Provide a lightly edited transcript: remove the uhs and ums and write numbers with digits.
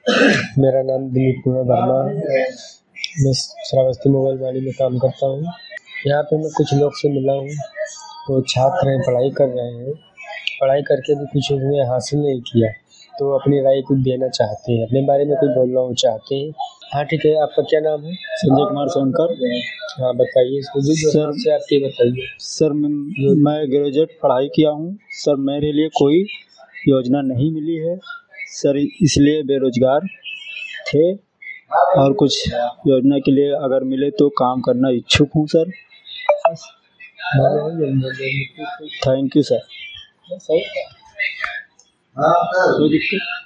मेरा नाम दिलीप कुमार वर्मा है। मैं श्रावस्ती मोबाइल वाणी में काम करता हूँ। यहाँ पे मैं कुछ लोग से मिला हूँ, तो छात्र हैं, पढ़ाई कर रहे हैं। पढ़ाई करके भी कुछ उन्होंने हासिल नहीं किया, तो अपनी राय कुछ देना चाहते हैं, अपने बारे में कुछ बोलना चाहते हैं। हाँ ठीक है, आपका क्या नाम है? संजय कुमार सोनकर। हाँ बताइए सर से, आप ये बताइए। सर मैं ग्रेजुएट पढ़ाई किया हूँ सर। मेरे लिए कोई योजना नहीं मिली है सर, इसलिए बेरोजगार थे, और कुछ योजना के लिए अगर मिले तो काम करना इच्छुक हूँ सर। Thank you sir. कोई दिक्कत